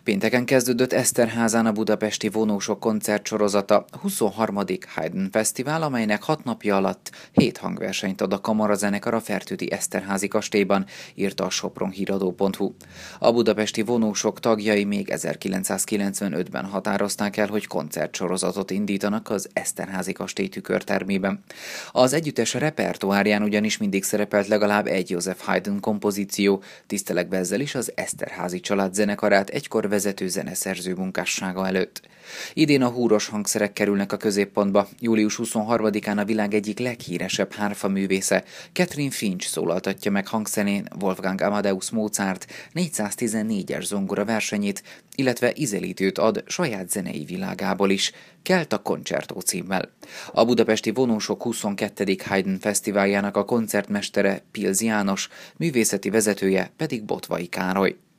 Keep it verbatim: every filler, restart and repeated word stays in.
Pénteken kezdődött Eszterházán a budapesti vonósok koncertsorozata, huszonharmadik Haydn Fesztivál, amelynek hat napja alatt hét hangversenyt ad a kamarazenekar a Fertődi Eszterházi kastélyban, írta a sopronhíradó pont hu. A budapesti vonósok tagjai még ezerkilencszázkilencvenötben határozták el, hogy koncertsorozatot indítanak az Eszterházi kastély tükörtermében. Az együttes repertoárján ugyanis mindig szerepelt legalább egy Joseph Haydn kompozíció, tisztelegve ezzel is az Eszterházi család zenekarát egykor vezető zeneszerző munkássága előtt. Idén a húros hangszerek kerülnek a középpontba. július huszonharmadikán a világ egyik leghíresebb hárfa művésze, Catherine Finch szólaltatja meg hangszerén Wolfgang Amadeus Mozart négyszáztizennégyes zongora versenyét, illetve ízelítőt ad saját zenei világából is, Kelta Concerto címmel. A budapesti vonósok huszonkettedik Haydn Fesztiváljának a koncertmestere Pilz János, művészeti vezetője pedig Botvai Károly.